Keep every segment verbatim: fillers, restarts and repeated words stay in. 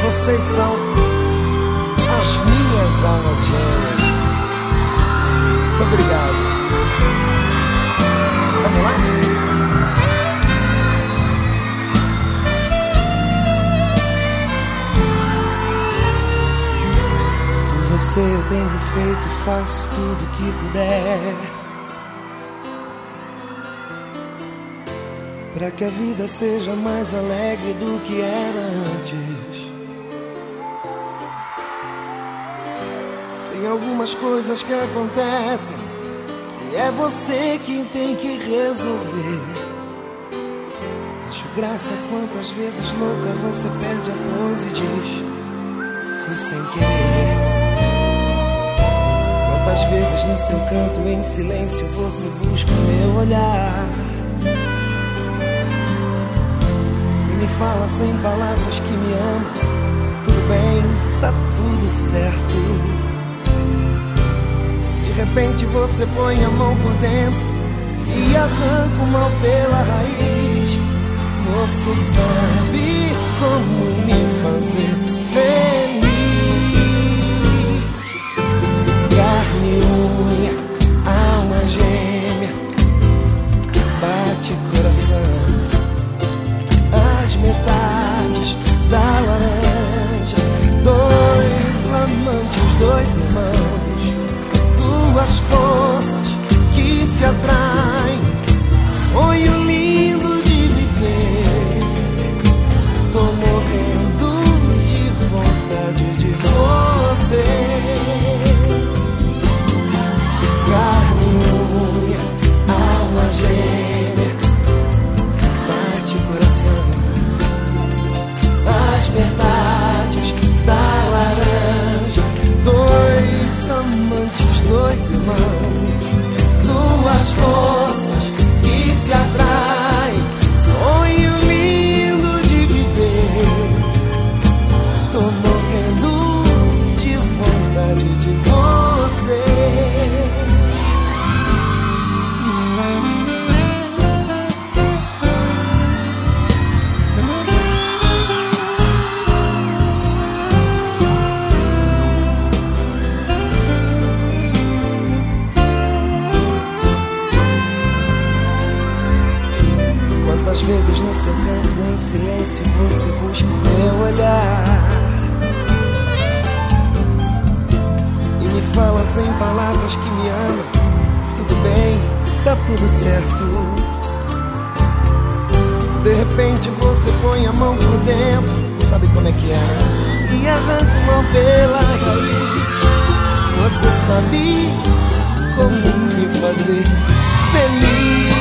Vocês são as minhas almas gêmeas. Obrigado. Vamos lá? Por você eu tenho feito e faço tudo que puder, pra que a vida seja mais alegre do que era antes. Tem algumas coisas que acontecem e é você quem tem que resolver. Acho graça quantas vezes louca você perde a pose e diz: foi sem querer. Quantas vezes no seu canto em silêncio você busca o meu olhar e me fala sem palavras que me ama. Tudo bem, tá tudo certo. De repente você põe a mão por dentro e arranca o mal pela raiz. Você sabe como me fazer feliz. Carne, unha, alma gêmea, bate coração. As metades da laranja, dois amantes, dois irmãos, duas forças que se atraem. Sonho lindo de viver. Tô morrendo de vontade de você. Carne, unha, alma gêmea, bate coração. As metades da laranja, dois amantes, dois irmãos, duas forças que se atraem. Sonho lindo de viver. Tô morrendo de vontade de você. Quantas vezes no seu canto em silêncio você busca o meu olhar e me fala sem palavras que me ama. Tudo bem, tá tudo certo. De repente você põe a mão por dentro, sabe como é que é, né? E arranca o mal pela raiz. Você sabe como me fazer feliz.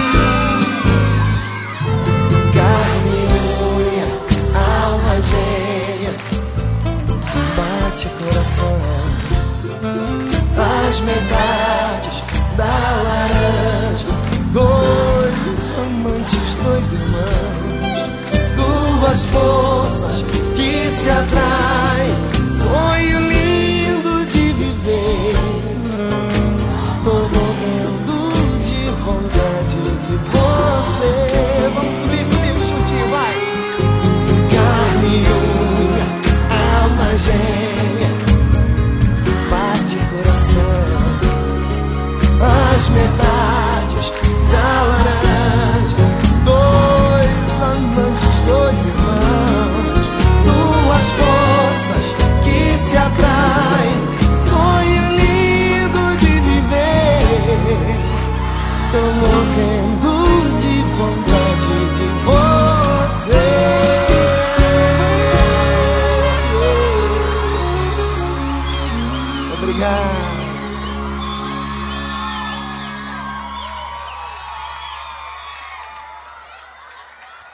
Bate coração. As metades da laranja, dois amantes, dois irmãos, duas forças que se atraem.